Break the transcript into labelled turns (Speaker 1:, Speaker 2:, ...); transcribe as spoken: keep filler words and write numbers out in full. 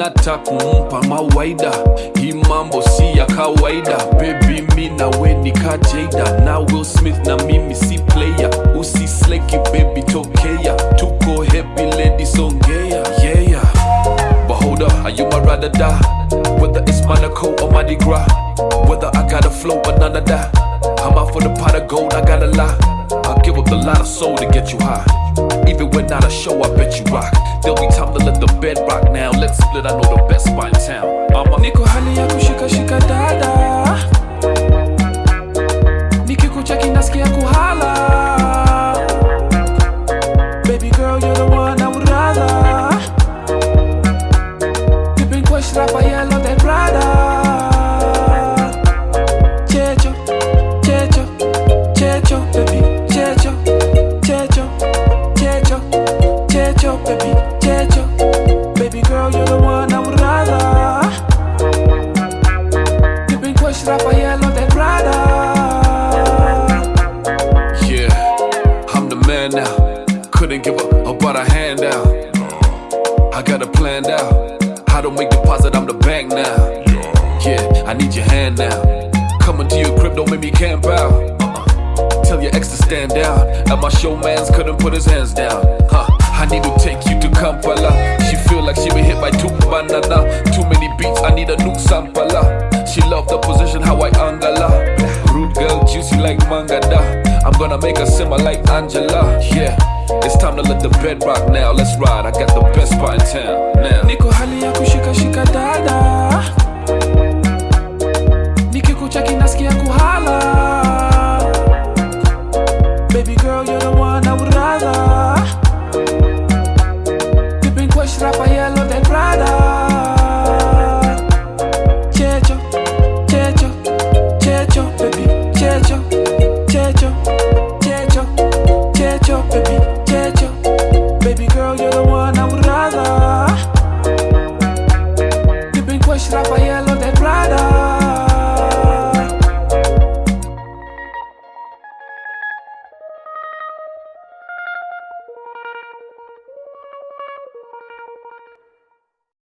Speaker 1: nata kumpa mawaida. Hii mambo si ya kawaida. Baby mi na we ni ka Jada na Will Smith na mimi si player. Usi sleki baby tokea. Tuko happy lady songea. Yeah yeah. But hold up, are you my ride or die? Whether it's Monaco or Mardi Gras, whether I got a flow or none of that, I'm out for the pot of gold, I gotta lie. I'll give up a lot of soul to get you high. Even when not a show, I bet you rock. There'll be time to let the bed rock now. Let's split, I know the best spot in town. I'm a
Speaker 2: Niko hali ya kushika shika dada, nikikucheki nasikia kuhala. Baby girl, you're the one I would rather. Dipping quash rapa yellow than Prada. Checho, checho, checho, baby, checho, checho, checho, checho, baby, checho. Baby girl, you're the one I would rather. Dipping quash rapa yellow than Prada.
Speaker 1: Yeah, I'm the man now. Couldn't give up about a handout. I got it planned out. How to make deposit, I'm the bank now. Yeah, I need your hand now. Coming to your crib, don't make me camp out. uh-uh. Tell your ex to stand down. At my show, mans couldn't put his hands down. Huh, I need to take you to Kampala. She feel like she been hit by two banana. Too many beats, I need a new sampala. She love the position, how I angala. Rude girl, juicy like mangada. I'm gonna make her simmer like Angela. Yeah, it's time to let the bed rock now. Let's ride, I got the best spot in town now.
Speaker 2: Niko hali ya kushika shika dada, nikikucheki nasikia kuhala. Baby girl, you're the one I would rather. Dipping quash rapa yellow than Prada. Checho, checho, checho, baby, checho, checho, checho, checho, baby, checho. Baby girl, you're the one I would rather. Dipping quash rapa yellow than Prada.